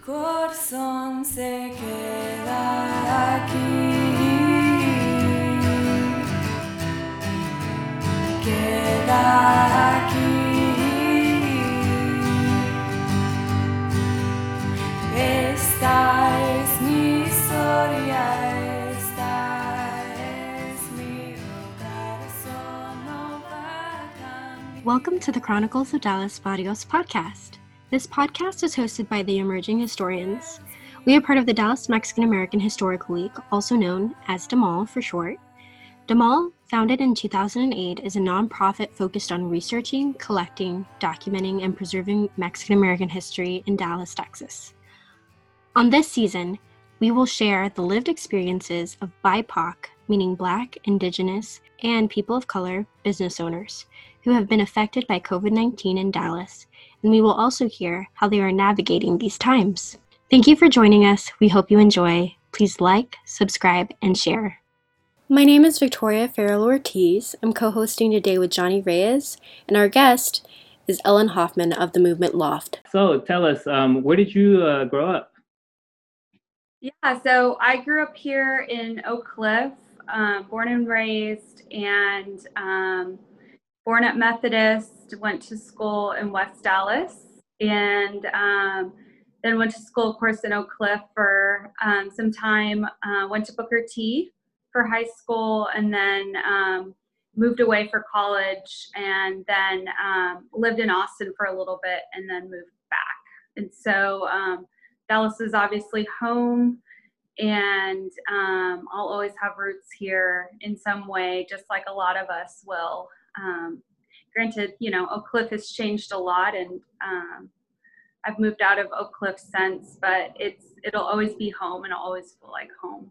corazón se queda aquí, queda aquí. Esta es mi historia, esta es mi corazón, no va a cambiar. Welcome to the Chronicles of Dallas Barrios podcast. This podcast is hosted by the Emerging Historians. We are part of the Dallas Mexican American Historical League, also known as DAMAL for short. DAMAL, founded in 2008, is a nonprofit focused on researching, collecting, documenting, and preserving Mexican American history in Dallas, Texas. On this season, we will share the lived experiences of BIPOC, meaning Black, Indigenous, and people of color business owners who have been affected by COVID-19 in Dallas, and we will also hear how they are navigating these times. Thank you for joining us. We hope you enjoy. Please like, subscribe, and share. My name is Victoria Farrell Ortiz. I'm co-hosting today with Johnny Reyes, and our guest is Ellen Hoffman of the Movement Loft. So tell us, where did you grow up? Yeah, so I grew up here in Oak Cliff, born and raised, and born at Methodist, went to school in West Dallas, and then went to school, of course, in Oak Cliff for some time, went to Booker T for high school, and then moved away for college, and then lived in Austin for a little bit, and then moved back. And so Dallas is obviously home, and I'll always have roots here in some way, just like a lot of us will. Granted, Oak Cliff has changed a lot, and I've moved out of Oak Cliff since, but it'll always be home, and I'll always feel like home.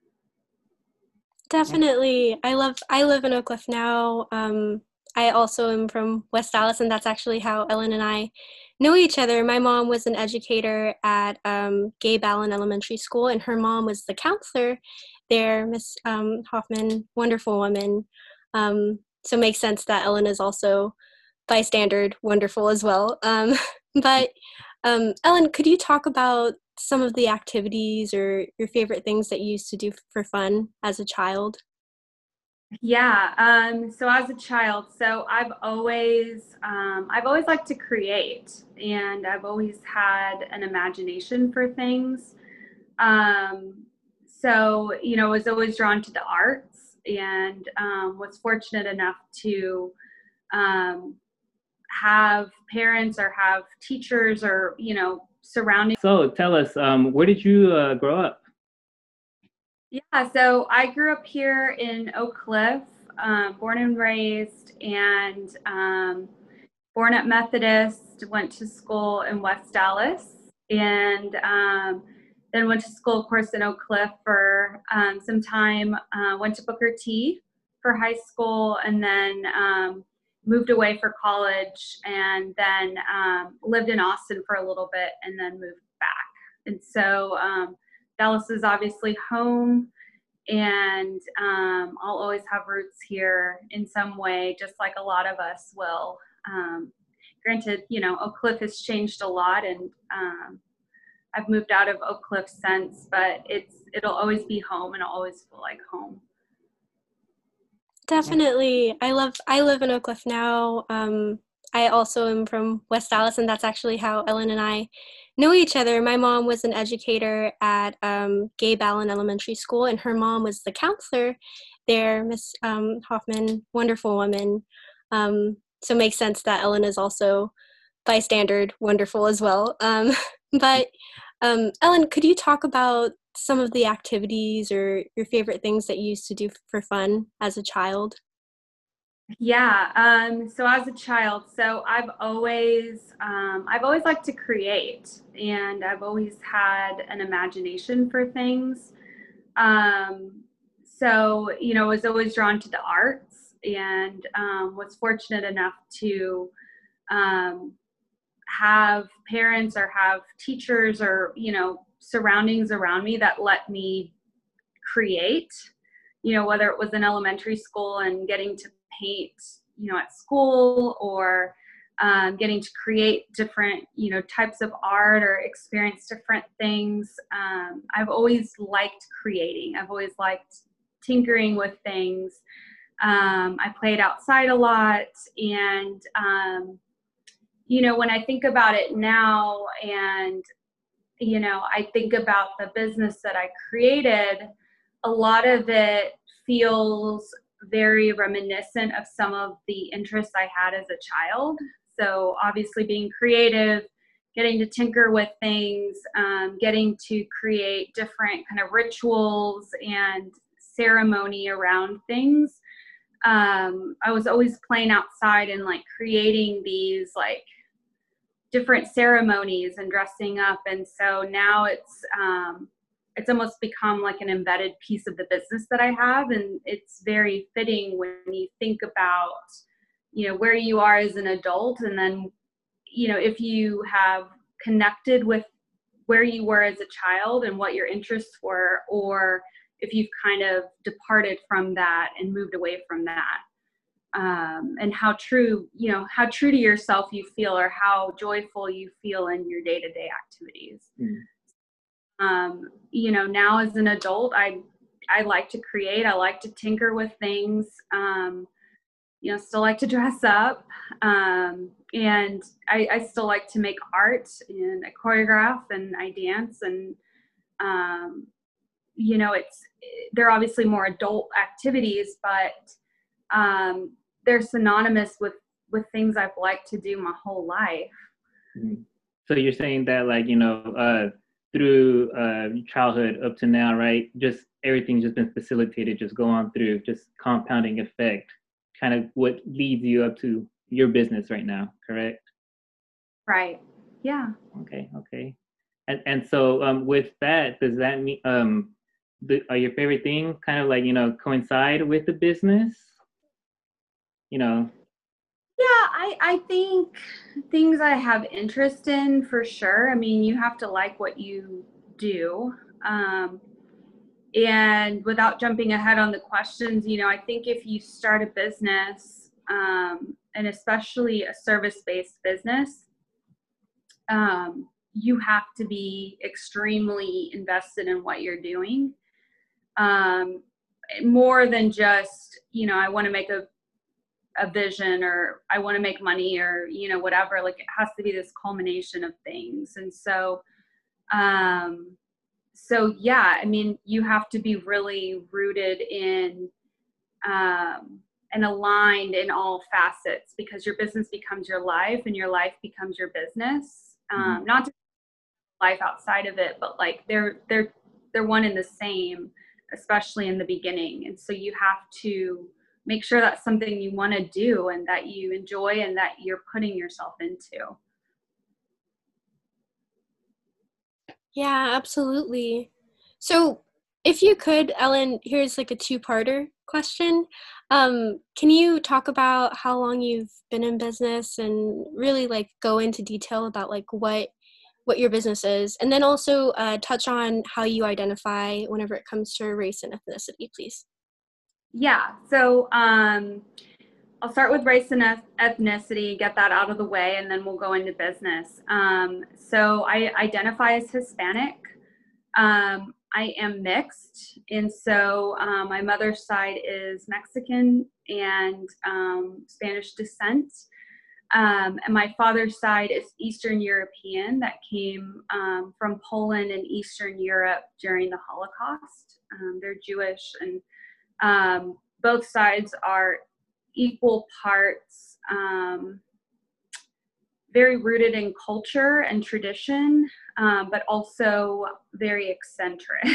Definitely. I live in Oak Cliff now. I also am from West Dallas, and that's actually how Ellen and I know each other. My mom was an educator at Gabe Allen Elementary School, and her mom was the counselor there, Miss Hoffman, wonderful woman. So it makes sense that Ellen is also bystander, wonderful as well. But Ellen, could you talk about some of the activities or your favorite things that you used to do for fun as a child? Yeah. So as a child, I've always liked to create, and I've always had an imagination for things. Was always drawn to the arts, and was fortunate enough to have parents or have teachers or, surrounding. So tell us, where did you grow up? Yeah, so I grew up here in Oak Cliff, born and raised, and born at Methodist, went to school in West Dallas, and then went to school, of course, in Oak Cliff for some time, went to Booker T for high school, and then moved away for college, and then lived in Austin for a little bit, and then moved back. And so Dallas is obviously home, and I'll always have roots here in some way, just like a lot of us will. Granted, Oak Cliff has changed a lot, and I've moved out of Oak Cliff since, but it'll always be home, and I'll always feel like home. Definitely. I live in Oak Cliff now. I also am from West Dallas, and that's actually how Ellen and I know each other. My mom was an educator at Gabe Allen Elementary School, and her mom was the counselor there, Miss Hoffman, wonderful woman. So it makes sense that Ellen is also bystander, wonderful as well. But Ellen, could you talk about some of the activities or your favorite things that you used to do for fun as a child? Yeah. So as a child, I've always liked to create, and I've always had an imagination for things. Was always drawn to the arts, and was fortunate enough to have parents or have teachers or, surroundings around me that let me create, whether it was in elementary school and getting to paint, at school, or getting to create different, types of art or experience different things. I've always liked creating. I've always liked tinkering with things. I played outside a lot, and when I think about it now, and I think about the business that I created, a lot of it feels very reminiscent of some of the interests I had as a child. So obviously being creative, getting to tinker with things, getting to create different kind of rituals and ceremony around things. I was always playing outside and like creating these like different ceremonies and dressing up. And so now it's almost become like an embedded piece of the business that I have. And it's very fitting when you think about, where you are as an adult. And then, if you have connected with where you were as a child and what your interests were, or if you've kind of departed from that and moved away from that. And how true to yourself you feel, or how joyful you feel in your day-to-day activities. Now as an adult, I like to create. I like to tinker with things. Still like to dress up. And I still like to make art, and I choreograph and I dance. And, they're obviously more adult activities, but they're synonymous with things I've liked to do my whole life. So you're saying that, like, through childhood up to now, right? Just everything's just been facilitated, just go on through, just compounding effect, kind of what leads you up to your business right now, correct? Right. Yeah. Okay. And so with that, does that mean are your favorite things kind of like, coincide with the business? Yeah, I think things I have interest in, for sure. I mean, you have to like what you do. And without jumping ahead on the questions, I think if you start a business, and especially a service-based business, you have to be extremely invested in what you're doing. More than just, I want to make a vision, or I want to make money, or, whatever. Like, it has to be this culmination of things. And so, yeah, I mean, you have to be really rooted in, and aligned in all facets, because your business becomes your life and your life becomes your business. Not just life outside of it, but like they're one and the same, especially in the beginning. And so you have to make sure that's something you want to do and that you enjoy and that you're putting yourself into. Yeah, absolutely. So if you could, Ellen, here's like a two-parter question. Can you talk about how long you've been in business, and really like go into detail about like what your business is, and then also touch on how you identify whenever it comes to race and ethnicity, please? Yeah, so I'll start with race and ethnicity, get that out of the way, and then we'll go into business. So I identify as Hispanic. I am mixed, and so my mother's side is Mexican and Spanish descent. And my father's side is Eastern European, that came from Poland and Eastern Europe during the Holocaust. They're Jewish, and both sides are equal parts, very rooted in culture and tradition, but also very eccentric.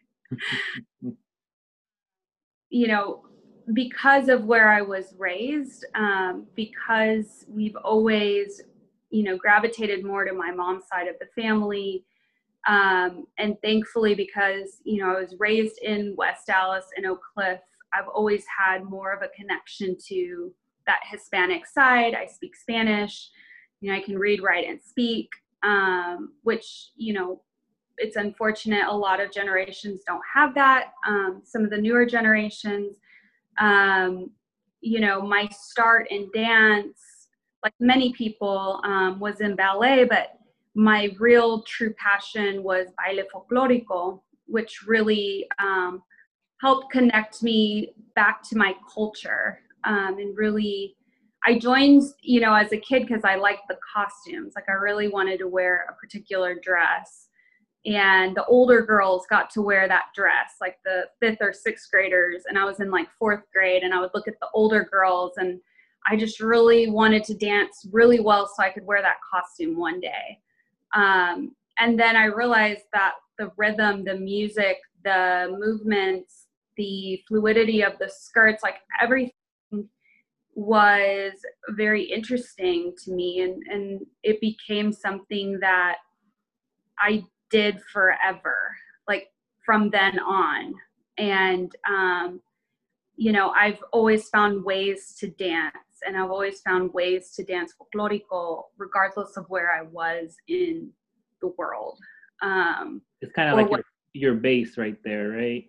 Because of where I was raised, because we've always, gravitated more to my mom's side of the family. And thankfully, because, I was raised in West Dallas and Oak Cliff, I've always had more of a connection to that Hispanic side. I speak Spanish, I can read, write, and speak, which, it's unfortunate a lot of generations don't have that. Some of the newer generations, my start in dance like many people, was in ballet, but my real true passion was baile folklorico, which really helped connect me back to my culture. And really, I joined, as a kid because I liked the costumes. Like I really wanted to wear a particular dress. And the older girls got to wear that dress, like the 5th or 6th graders. And I was in like 4th grade, and I would look at the older girls, and I just really wanted to dance really well so I could wear that costume one day. And then I realized that the rhythm, the music, the movements, the fluidity of the skirts, like everything was very interesting to me. And it became something that I did forever, like from then on. And, I've always found ways to dance, and I've always found ways to dance folklorico, regardless of where I was in the world. It's kind of like your base right there, right?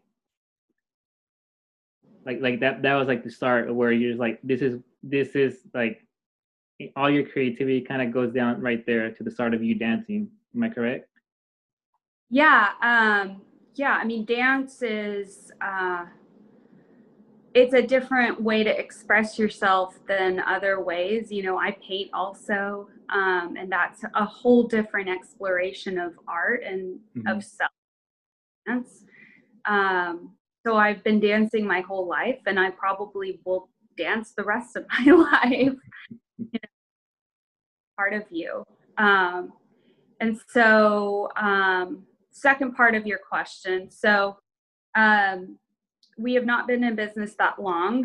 Like that was like the start of where you're just like, this is like all your creativity kind of goes down right there to the start of you dancing. Am I correct? Yeah. I mean, dance is, it's a different way to express yourself than other ways. I paint also, and that's a whole different exploration of art and of self-dance. So I've been dancing my whole life, and I probably will dance the rest of my life. Part of you. And so, second part of your question. So, we have not been in business that long.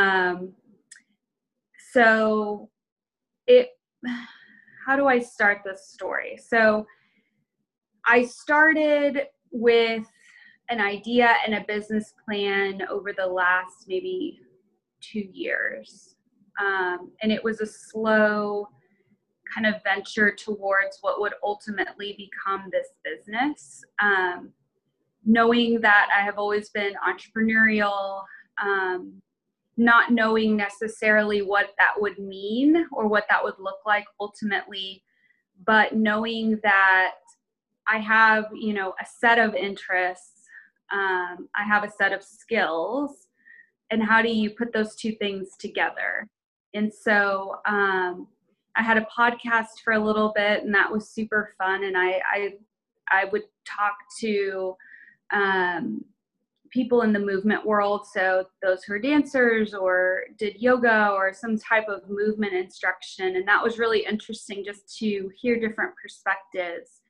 How do I start this story? So I started with an idea and a business plan over the last maybe 2 years. And it was a slow kind of venture towards what would ultimately become this business. Knowing that I have always been entrepreneurial, not knowing necessarily what that would mean or what that would look like ultimately, but knowing that I have, a set of interests, I have a set of skills, and how do you put those two things together? And so I had a podcast for a little bit, and that was super fun. And I would talk to people in the movement world, so those who are dancers or did yoga or some type of movement instruction, and that was really interesting just to hear different perspectives.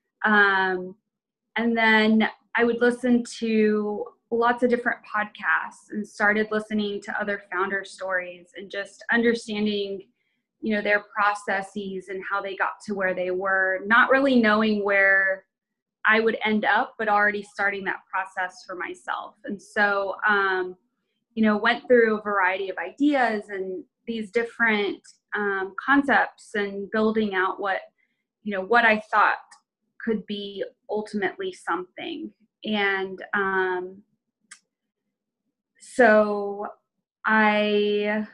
And then I would listen to lots of different podcasts and started listening to other founder stories and just understanding, their processes and how they got to where they were, not really knowing where I would end up, but already starting that process for myself. And so, went through a variety of ideas and these different concepts and building out what I thought could be ultimately something. And so I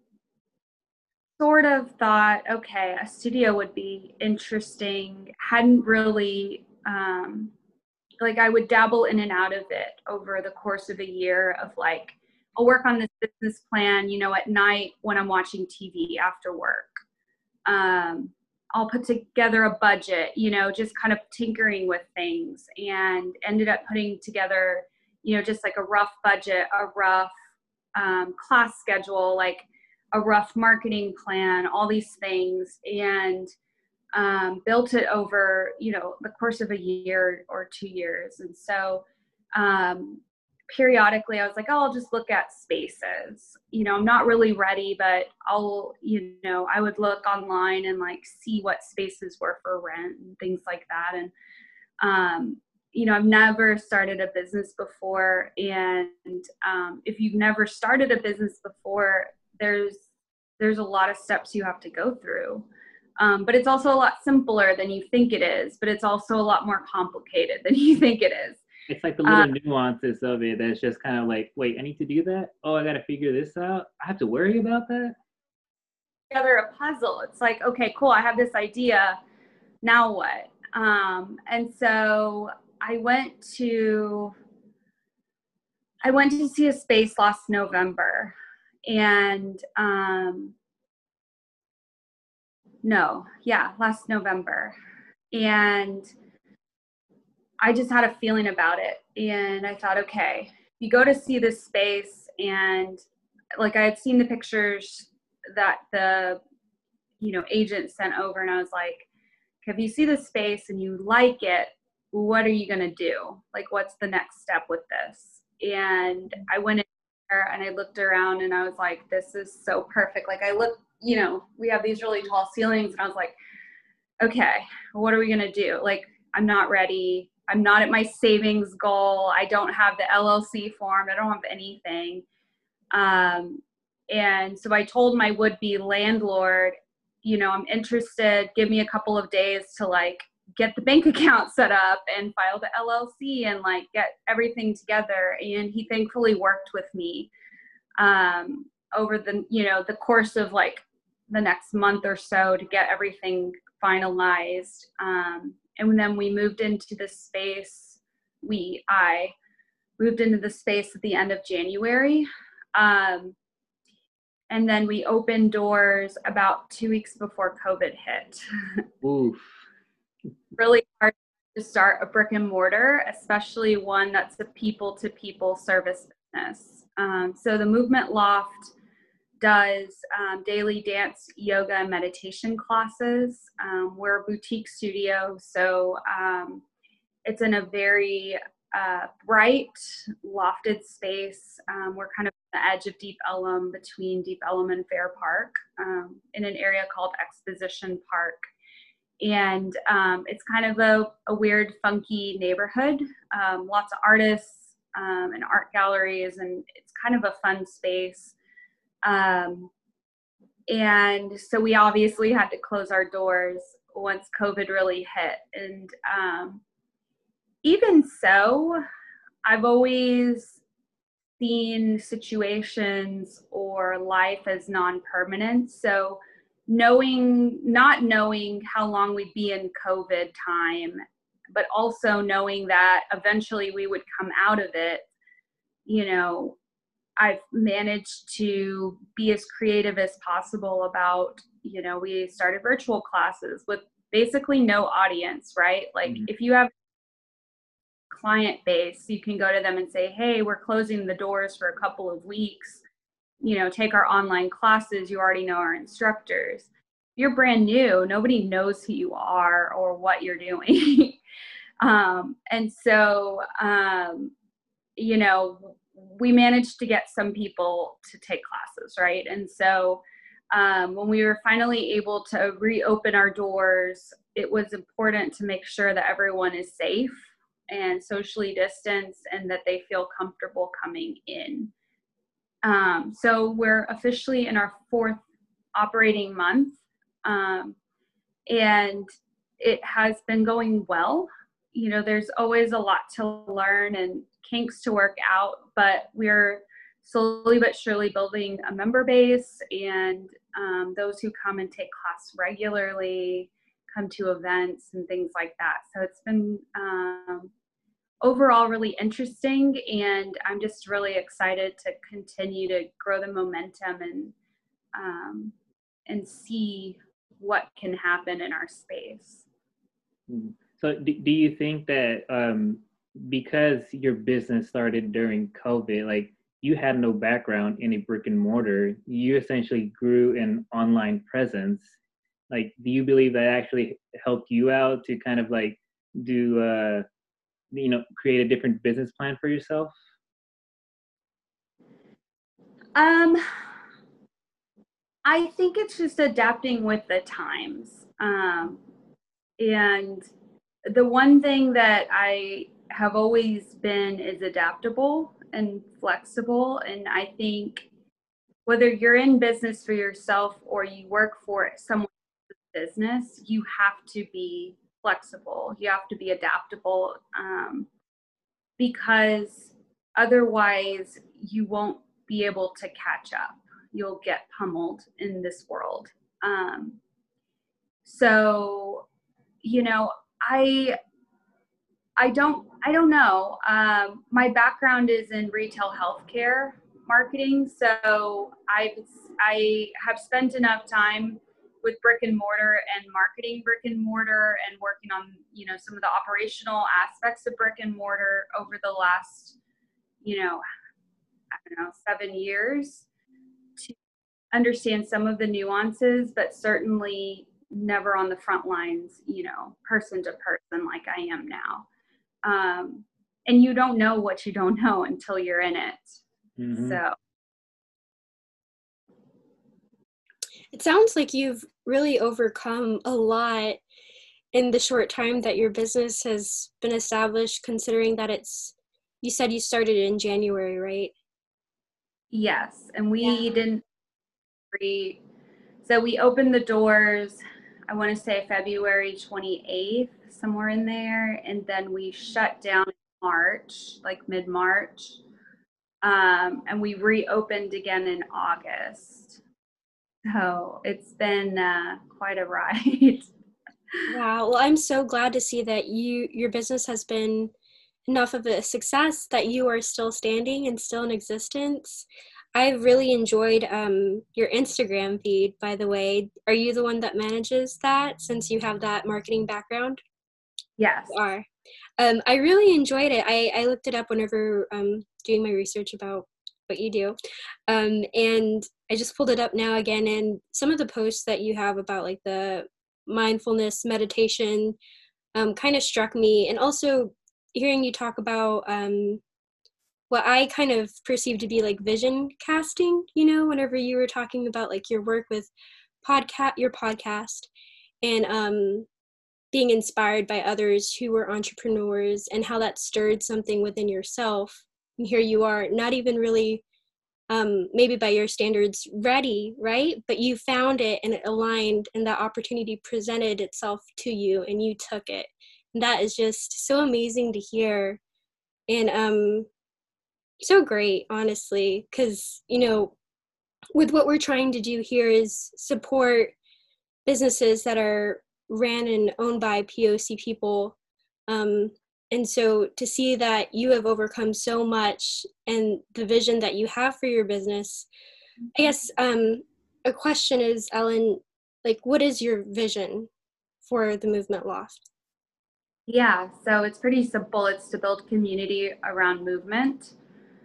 sort of thought, okay, a studio would be interesting. Hadn't really, I would dabble in and out of it over the course of a year of like, I'll work on this business plan, at night when I'm watching TV after work. I'll put together a budget, just kind of tinkering with things, and ended up putting together, just like a rough budget, a rough class schedule, like a rough marketing plan, all these things, and built it over, the course of a year or 2 years. And so periodically I was like, I'll just look at spaces. I'm not really ready, but I'll, I would look online and like see what spaces were for rent and things like that. And, I've never started a business before. And if you've never started a business before, there's a lot of steps you have to go through. But it's also a lot simpler than you think it is, but it's also a lot more complicated than you think it is. It's like the little nuances of it that's just kind of like, wait, I need to do that? Oh, I got to figure this out? I have to worry about that? together a puzzle. It's like, okay, cool. I have this idea. Now what? And so I went to see a space last November, and last November. And I just had a feeling about it. And I thought, okay, you go to see this space, and like I had seen the pictures that the, agent sent over, and I was like, if you see the space and you like it, what are you going to do? Like, what's the next step with this? And I went in there and I looked around, and I was like, this is so perfect. Like, I looked, we have these really tall ceilings, and I was like, okay, what are we going to do? Like, I'm not ready. I'm not at my savings goal. I don't have the LLC form. I don't have anything. And so I told my would-be landlord, I'm interested. Give me a couple of days to like get the bank account set up and file the LLC and like get everything together. And he thankfully worked with me over the course of like the next month or so to get everything finalized. And then we moved into the space. I moved into the space at the end of January. And then we opened doors about 2 weeks before COVID hit. Oof. Really hard to start a brick and mortar, especially one that's a people-to-people service business. So the Movement Loft does daily dance, yoga, and meditation classes. We're a boutique studio, so it's in a very bright, lofted space. We're kind of on the edge of Deep Ellum, between Deep Ellum and Fair Park, in an area called Exposition Park. And it's kind of a weird, funky neighborhood, lots of artists and art galleries, and it's kind of a fun space. And so we obviously had to close our doors once COVID really hit. And even so, I've always seen situations or life as non-permanent. So not knowing how long we'd be in COVID time, but also knowing that eventually we would come out of it, I've managed to be as creative as possible about, we started virtual classes with basically no audience, right? Like if you have client base, you can go to them and say, hey, we're closing the doors for a couple of weeks, take our online classes. You already know our instructors. You're brand new. Nobody knows who you are or what you're doing. And so, we managed to get some people to take classes, right? And so when we were finally able to reopen our doors, it was important to make sure that everyone is safe and socially distanced and that they feel comfortable coming in. So we're officially in our 4th operating month, and it has been going well. There's always a lot to learn and kinks to work out, but we're slowly but surely building a member base, and those who come and take class regularly, come to events and things like that. So it's been overall really interesting, and I'm just really excited to continue to grow the momentum and see what can happen in our space. So do you think that because your business started during COVID, like you had no background in a brick and mortar, you essentially grew an online presence. Like, do you believe that actually helped you out to kind of like do, create a different business plan for yourself? I think it's just adapting with the times. And the one thing that I have always been is adaptable and flexible. And I think whether you're in business for yourself or you work for someone's business, you have to be flexible. You have to be adaptable, because otherwise you won't be able to catch up. You'll get pummeled in this world. So, you know, I don't know. My background is in retail healthcare marketing, so I have spent enough time with brick and mortar and marketing brick and mortar and working on, you know, some of the operational aspects of brick and mortar over the last, you know, I don't know, 7 years to understand some of the nuances, but certainly never on the front lines, you know, person to person like I am now. And you don't know what you don't know until you're in it. Mm-hmm. So it sounds like you've really overcome a lot in the short time that your business has been established, considering that you said you started in January, right? yes, and we didn't so we opened the doors, I want to say February 28th, somewhere in there, and then we shut down in March, like mid-March, and we reopened again in August. So it's been quite a ride. Wow. Well, I'm so glad to see that your business has been enough of a success that you are still standing and still in existence. I've really enjoyed your Instagram feed, by the way. Are you the one that manages that since you have that marketing background? Yes. You are. I really enjoyed it. I looked it up whenever doing my research about what you do. And I just pulled it up now again, and some of the posts that you have about like the mindfulness meditation kind of struck me. And also hearing you talk about what I kind of perceive to be like vision casting, you know, whenever you were talking about like your work with your podcast and being inspired by others who were entrepreneurs and how that stirred something within yourself. And here you are, not even really maybe by your standards ready, right? But you found it and it aligned and that opportunity presented itself to you and you took it. And that is just so amazing to hear. And so great, honestly, because, you know, with what we're trying to do here is support businesses that are ran and owned by POC people. And so to see that you have overcome so much and the vision that you have for your business, I guess a question is, Ellen, like, what is your vision for the Movement Loft? Yeah, so it's pretty simple. It's to build community around movement.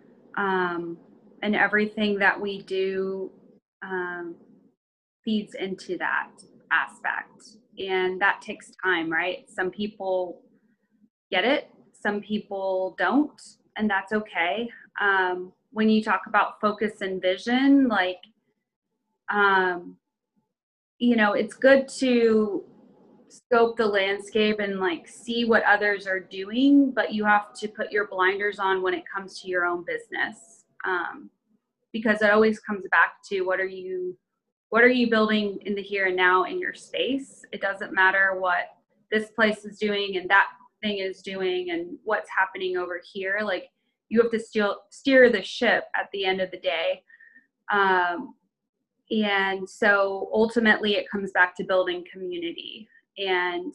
And everything that we do feeds into that aspect. And that takes time, right? Some people get it, some people don't, and that's okay. When you talk about focus and vision, like, you know, it's good to scope the landscape and like see what others are doing, but you have to put your blinders on when it comes to your own business, because it always comes back to what are you building in the here and now in your space. It doesn't matter what this place is doing and that thing is doing and what's happening over here. Like, you have to still steer the ship at the end of the day. And so ultimately it comes back to building community and,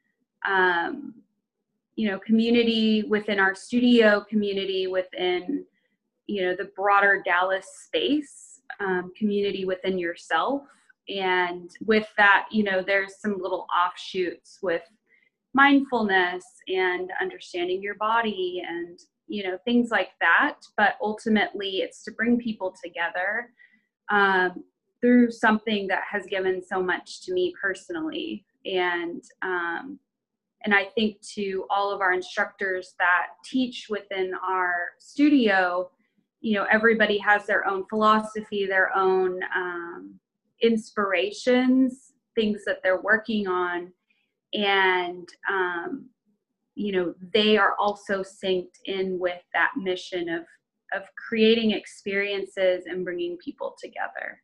you know, community within our studio, community within, you know, the broader Dallas space, community within yourself. And with that, you know, there's some little offshoots with mindfulness and understanding your body and, you know, things like that. But ultimately it's to bring people together through something that has given so much to me personally. And I think to all of our instructors that teach within our studio, you know, everybody has their own philosophy, their own inspirations, things that they're working on. And, you know, they are also synced in with that mission of creating experiences and bringing people together.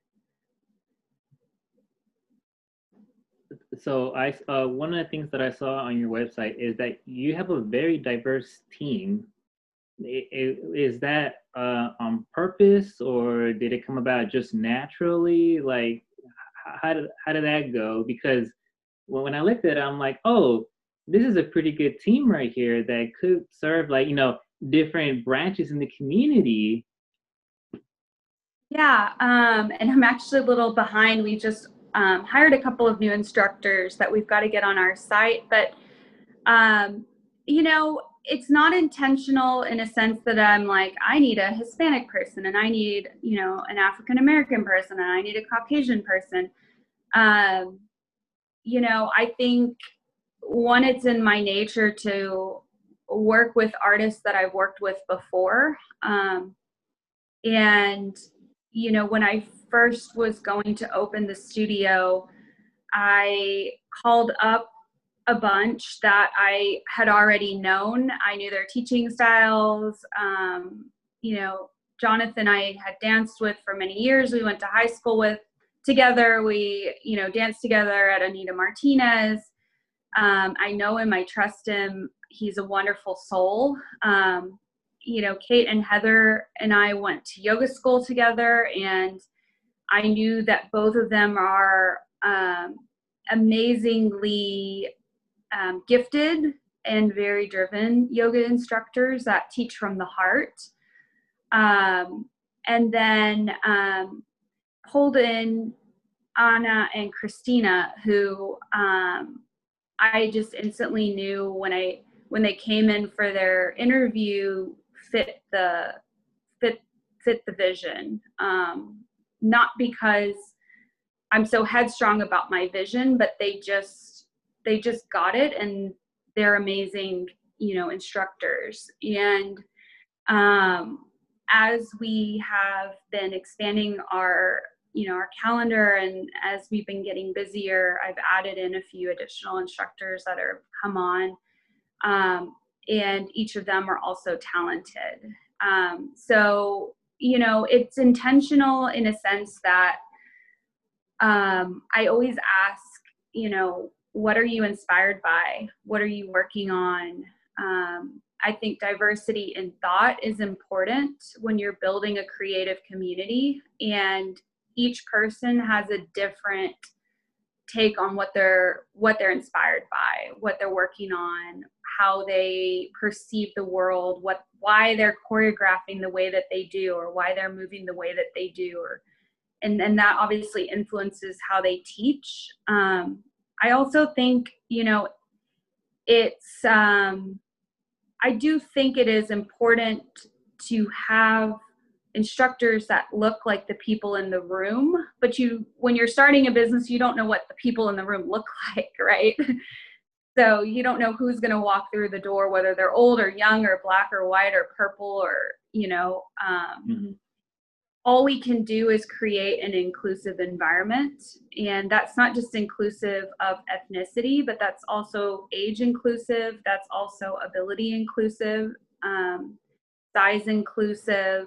So one of the things that I saw on your website is that you have a very diverse team. Is that on purpose, or did it come about just naturally? Like, how did that go? Because when I looked at it, I'm like, oh, this is a pretty good team right here that could serve like, different branches in the community. Yeah, and I'm actually a little behind. We just hired a couple of new instructors that we've got to get on our site, but it's not intentional in a sense that I'm like, I need a Hispanic person and I need, an African American person and I need a Caucasian person. I think one, it's in my nature to work with artists that I've worked with before. And when I first was going to open the studio, I called up a bunch that I had already known. I knew their teaching styles. Jonathan I had danced with for many years. We went to high school with together. We, danced together at Anita Martinez. I know him, I trust him. He's a wonderful soul. Kate and Heather and I went to yoga school together, and I knew that both of them are amazingly gifted and very driven yoga instructors that teach from the heart. And then Holden, Anna, and Christina, who I just instantly knew when they came in for their interview fit the vision. Not because I'm so headstrong about my vision, but they just got it, and they're amazing, instructors. And as we have been expanding our calendar, and as we've been getting busier, I've added in a few additional instructors that are come on. And each of them are also talented. So, it's intentional in a sense that I always ask, what are you inspired by? What are you working on? I think diversity in thought is important when you're building a creative community, and each person has a different take on what they're inspired by, what they're working on, how they perceive the world, why they're choreographing the way that they do, or why they're moving the way that they do, and that obviously influences how they teach. I also think, it's I do think it is important to have instructors that look like the people in the room, but when you're starting a business, you don't know what the people in the room look like, right? So you don't know who's going to walk through the door, whether they're old or young or black or white or purple or, all we can do is create an inclusive environment. And that's not just inclusive of ethnicity, but that's also age inclusive. That's also ability inclusive, size inclusive,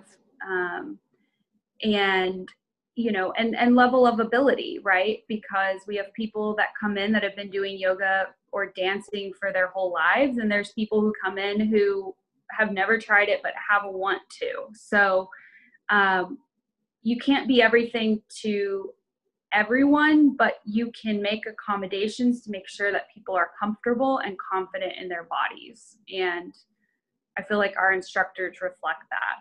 and level of ability, right? Because we have people that come in that have been doing yoga or dancing for their whole lives, and there's people who come in who have never tried it but have a want to. So you can't be everything to everyone, but you can make accommodations to make sure that people are comfortable and confident in their bodies. And I feel like our instructors reflect that.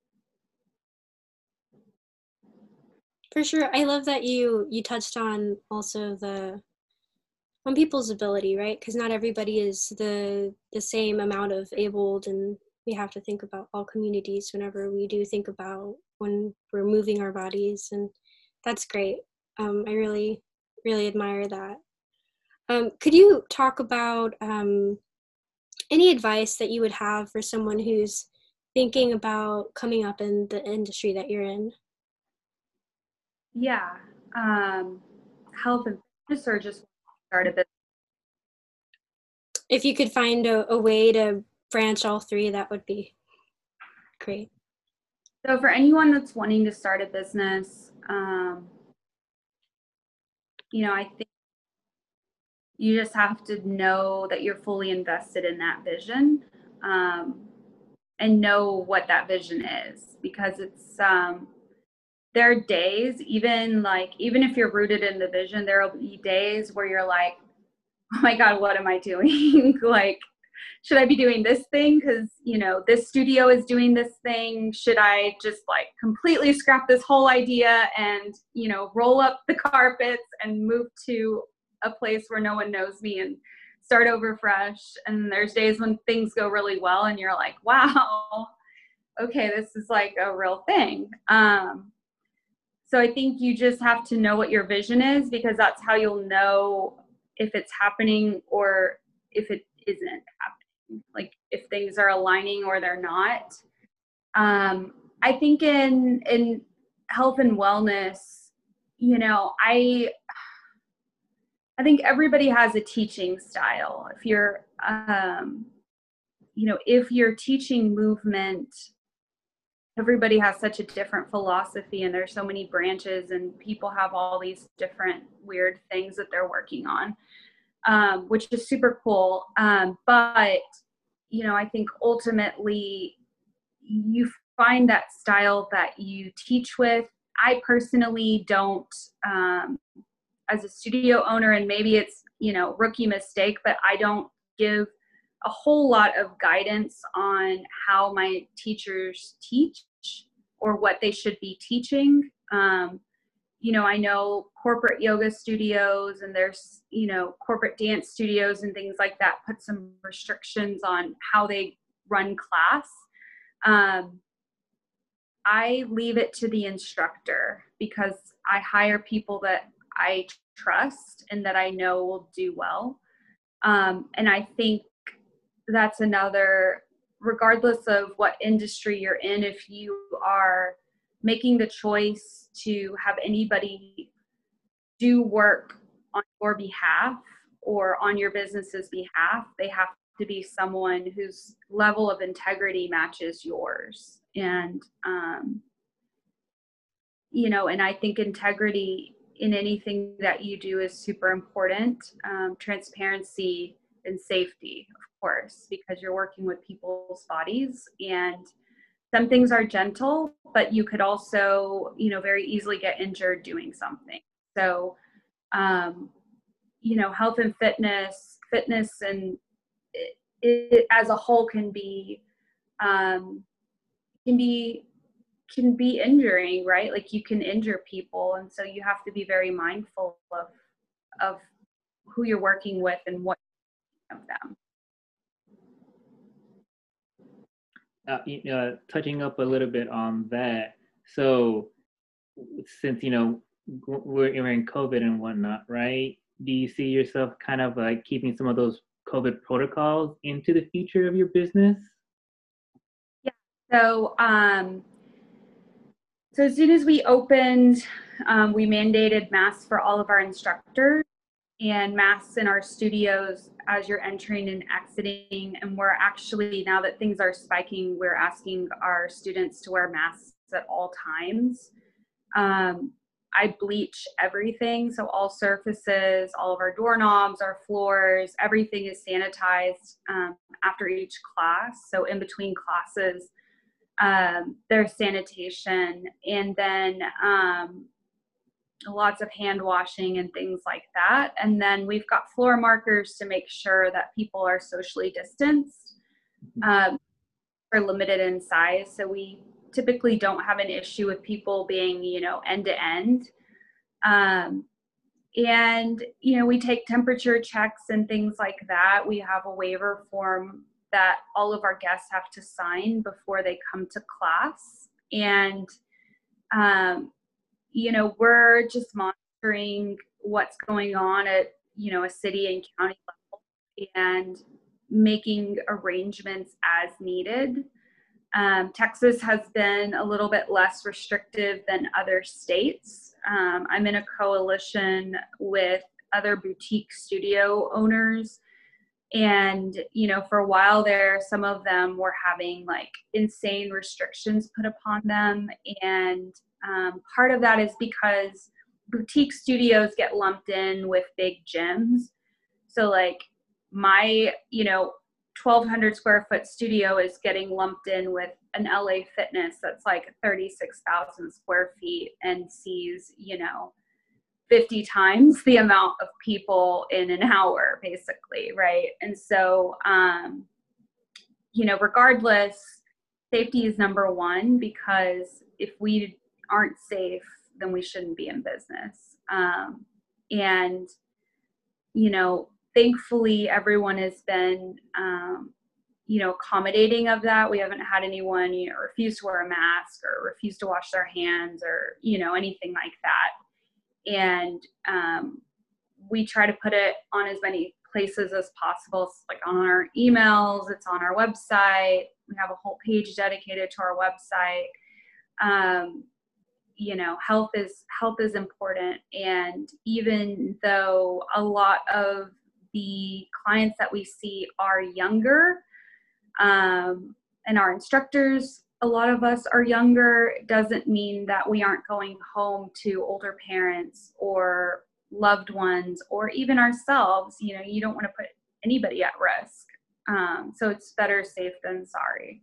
For sure. I love that you touched on also on people's ability, right? Because not everybody is the same amount of abled, and we have to think about all communities whenever we do think about when we're moving our bodies, and that's great. I really, really admire that. Could you talk about any advice that you would have for someone who's thinking about coming up in the industry that you're in? Yeah. Health and fitness, or just start a business? If you could find a way to branch all three, that would be great. So for anyone that's wanting to start a business, I think you just have to know that you're fully invested in that vision, and know what that vision is, because it's there are days, even if you're rooted in the vision, there will be days where you're like, oh my God, what am I doing? Like, should I be doing this thing? Because, this studio is doing this thing. Should I just like completely scrap this whole idea and, roll up the carpets and move to a place where no one knows me and start over fresh? And there's days when things go really well and you're like, wow, okay, this is like a real thing. So I think you just have to know what your vision is, because that's how you'll know if it's happening or if it isn't happening, like if things are aligning or they're not. I think in health and wellness, I think everybody has a teaching style. If you're, if you're teaching movement, everybody has such a different philosophy, and there's so many branches, and people have all these different weird things that they're working on, which is super cool. But, I think ultimately you find that style that you teach with. I personally don't, as a studio owner, and maybe it's, rookie mistake, but I don't give a whole lot of guidance on how my teachers teach or what they should be teaching. I know corporate yoga studios and there's, corporate dance studios and things like that put some restrictions on how they run class. I leave it to the instructor, because I hire people that I trust and that I know will do well. And I think that's another, regardless of what industry you're in, if you are making the choice to have anybody do work on your behalf or on your business's behalf, they have to be someone whose level of integrity matches yours. And, and I think integrity in anything that you do is super important. Transparency and safety, of course, because you're working with people's bodies, and some things are gentle, but you could also, very easily get injured doing something. So, health and fitness and it as a whole can be injuring, right? Like you can injure people. And so you have to be very mindful of who you're working with and what of them. Touching up a little bit on that. So since, we're in COVID and whatnot, right? Do you see yourself kind of like keeping some of those COVID protocols into the future of your business? Yeah. So, so as soon as we opened, we mandated masks for all of our instructors and masks in our studios as you're entering and exiting. And we're actually, now that things are spiking, we're asking our students to wear masks at all times. I bleach everything. So all surfaces, all of our doorknobs, our floors, everything is sanitized after each class. So in between classes, there's sanitation, and then lots of hand washing and things like that. And then we've got floor markers to make sure that people are socially distanced. We're limited in size, so we typically don't have an issue with people being, end to end. And, we take temperature checks and things like that. We have a waiver form that all of our guests have to sign before they come to class. And, we're just monitoring what's going on at, a city and county level and making arrangements as needed. Texas has been a little bit less restrictive than other states. I'm in a coalition with other boutique studio owners. And, for a while there, some of them were having like insane restrictions put upon them. And part of that is because boutique studios get lumped in with big gyms. So like my, 1,200 square foot studio is getting lumped in with an LA Fitness that's like 36,000 square feet and sees, 50 times the amount of people in an hour, basically, right? And so, regardless, safety is number one, because if we aren't safe, then we shouldn't be in business. And, thankfully, everyone has been, accommodating of that. We haven't had anyone, refuse to wear a mask or refuse to wash their hands or, anything like that. And we try to put it on as many places as possible. It's like on our emails, it's on our website. We have a whole page dedicated to our website. Health is important. And even though a lot of the clients that we see are younger, and our instructors, a lot of us are younger, doesn't mean that we aren't going home to older parents or loved ones, or even ourselves. You don't want to put anybody at risk. So it's better safe than sorry.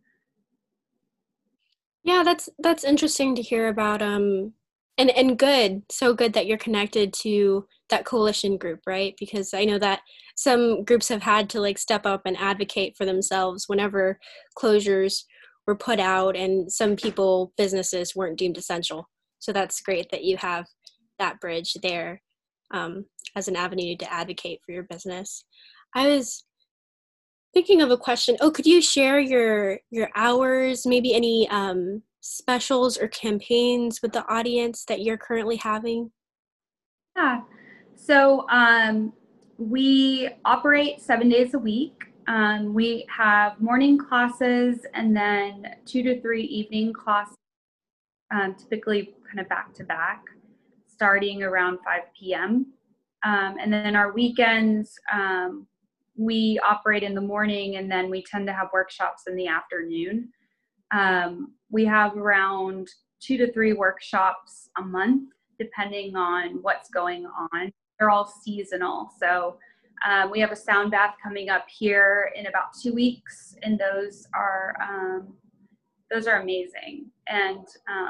Yeah, that's interesting to hear about. And good, so good that you're connected to that coalition group, right? Because I know that some groups have had to like step up and advocate for themselves whenever closures were put out, and some businesses weren't deemed essential. So that's great that you have that bridge there as an avenue to advocate for your business. I was thinking of a question. Oh, could you share your hours, maybe any specials or campaigns with the audience that you're currently having? Yeah. So we operate 7 days a week. We have morning classes and then 2 to 3 evening classes, typically kind of back to back, starting around 5 p.m. And then our weekends, we operate in the morning, and then we tend to have workshops in the afternoon. We have around 2 to 3 workshops a month, depending on what's going on. They're all seasonal. So we have a sound bath coming up here in about 2 weeks, and those are amazing and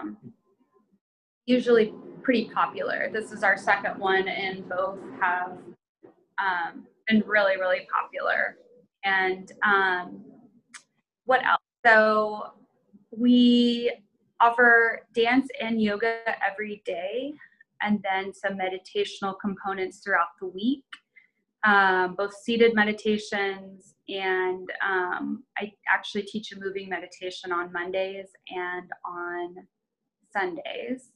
usually pretty popular. This is our second one, and both have been really, really popular. And what else? So we offer dance and yoga every day, and then some meditational components throughout the week, both seated meditations, and I actually teach a moving meditation on Mondays and on Sundays.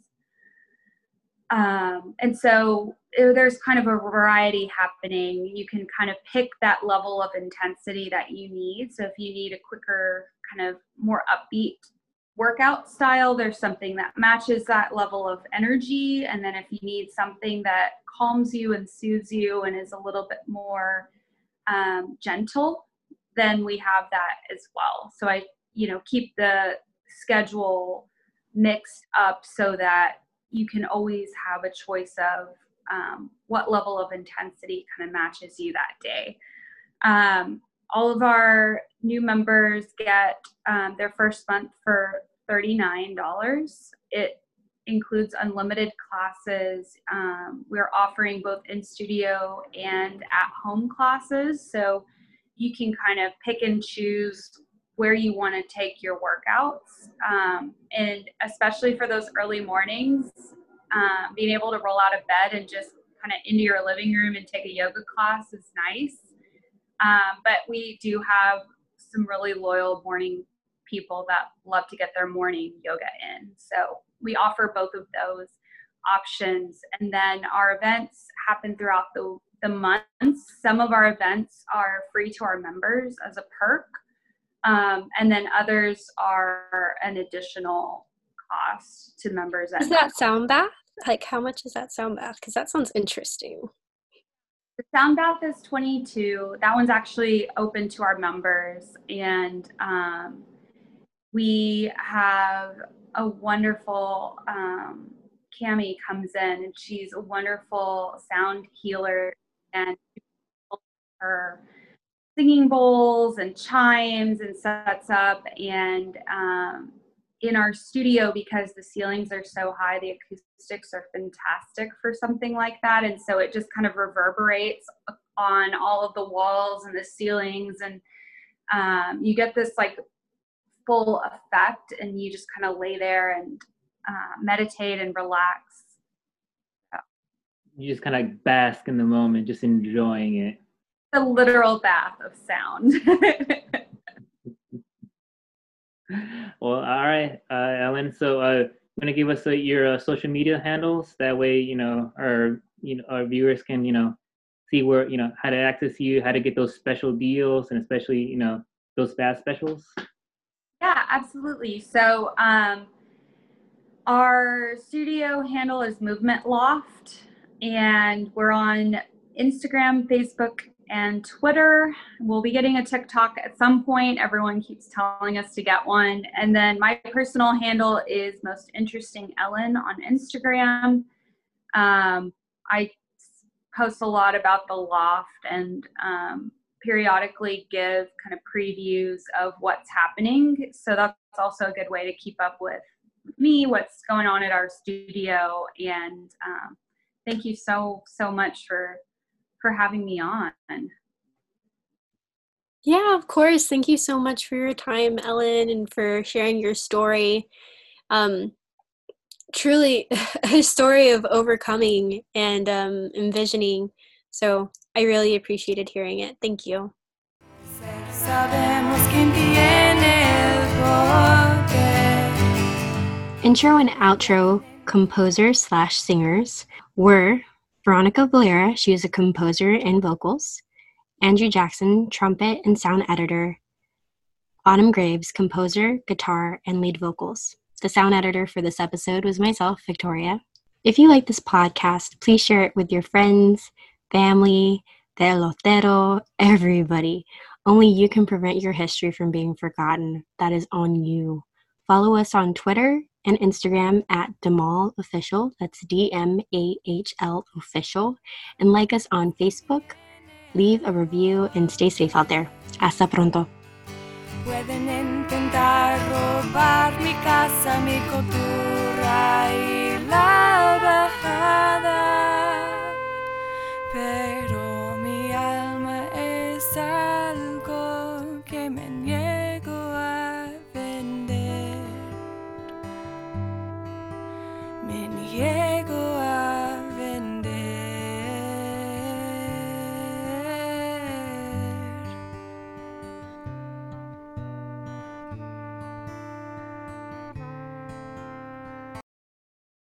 And so there's kind of a variety happening. You can kind of pick that level of intensity that you need. So if you need a quicker, kind of more upbeat workout style, there's something that matches that level of energy. And then if you need something that calms you and soothes you and is a little bit more gentle, then we have that as well. So I, keep the schedule mixed up so that you can always have a choice of what level of intensity kind of matches you that day. All of our new members get their first month for $39. It includes unlimited classes. We're offering both in-studio and at-home classes, so you can kind of pick and choose where you want to take your workouts. And especially for those early mornings, being able to roll out of bed and just kind of into your living room and take a yoga class is nice. But we do have some really loyal morning people that love to get their morning yoga in. So we offer both of those options. And then our events happen throughout the months. Some of our events are free to our members as a perk. And then others are an additional cost to members. Is that sound bath? Like, how much is that sound bath? Because that sounds interesting. The sound bath is $22. That one's actually open to our members. And we have a wonderful, Cami comes in, and she's a wonderful sound healer, and her singing bowls and chimes and sets up. And in our studio, because the ceilings are so high, the acoustics are fantastic for something like that. And so it just kind of reverberates on all of the walls and the ceilings. And you get this like full effect, and you just kind of lay there and meditate and relax. You just kind of bask in the moment, just enjoying it. A literal bath of sound. Well, all right, Ellen. So, going to give us your social media handles. That way, our viewers can see where how to access you, how to get those special deals, and especially those fast specials. Yeah, absolutely. So, our studio handle is Movement Loft, and we're on Instagram, Facebook, and Twitter. We'll be getting a TikTok at some point. Everyone keeps telling us to get one. And then my personal handle is Most Interesting Ellen on Instagram. I post a lot about the loft and periodically give kind of previews of what's happening. So that's also a good way to keep up with me, what's going on at our studio. And thank you so much for having me on. Yeah, of course. Thank you so much for your time, Ellen, and for sharing your story. Truly a story of overcoming and envisioning. So I really appreciated hearing it. Thank you. Intro and outro composer/singers were Veronica Valera, she is a composer and vocals, Andrew Jackson, trumpet and sound editor, Autumn Graves, composer, guitar, and lead vocals. The sound editor for this episode was myself, Victoria. If you like this podcast, please share it with your friends, family, telotero, everybody. Only you can prevent your history from being forgotten. That is on you. Follow us on Twitter and Instagram at Damal Official. That's DMAHL Official. And like us on Facebook. Leave a review and stay safe out there. Hasta pronto. Pueden intentar robar mi casa, mi cultura y la bajada, pero